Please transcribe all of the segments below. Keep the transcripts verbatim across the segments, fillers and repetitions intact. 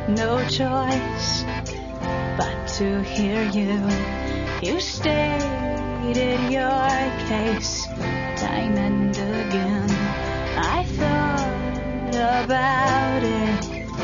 no choice but to hear you. You stated your case time and again. I thought about it.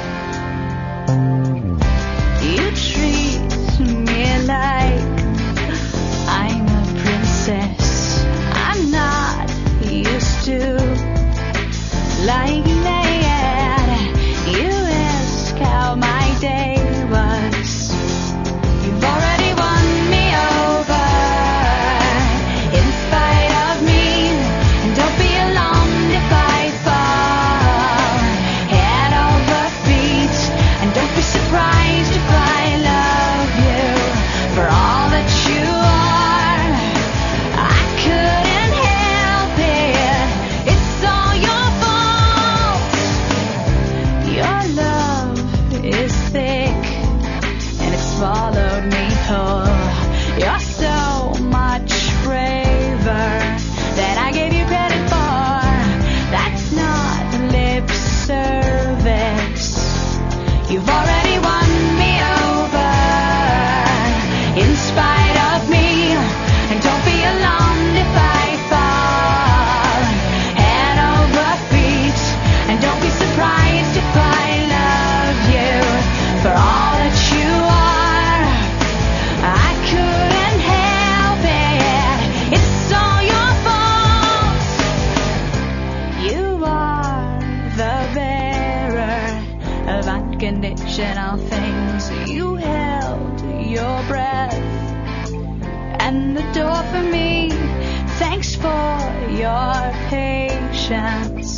You treat me like I'm a princess. I'm not used to like that. You ask how my day was. You've already won me over in spite of me. And don't be alarmed if I fall head over feet. And don't be surprised if I love you for all that you are. I couldn't help it. It's all your fault. Your love is thick and it's swallowed me whole. You're so much braver than I gave you credit for. That's not lip service. You've already won me over in spite of me. And don't be alarmed if I fall head over feet. And don't be surprised if I love you for all that you are. I couldn't help it. It's all your fault. You are the bearer of unconditional things. You held your breath and the door for me. Thanks for your patience.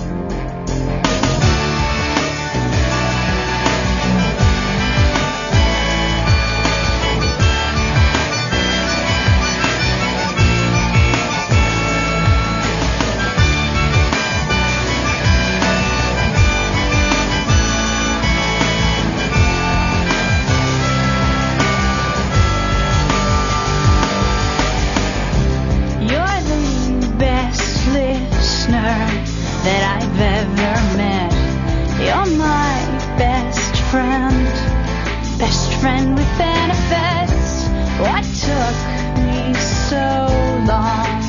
You're the best listener that I've ever met. You're my best friend, best friend with benefits. What took me so long?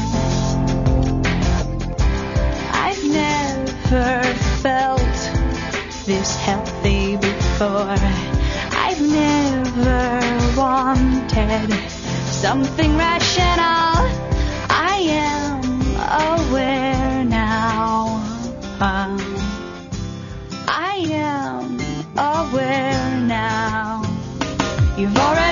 I've never felt this healthy before. I've never wanted something rational. I am aware now. Uh, I am aware now. You've already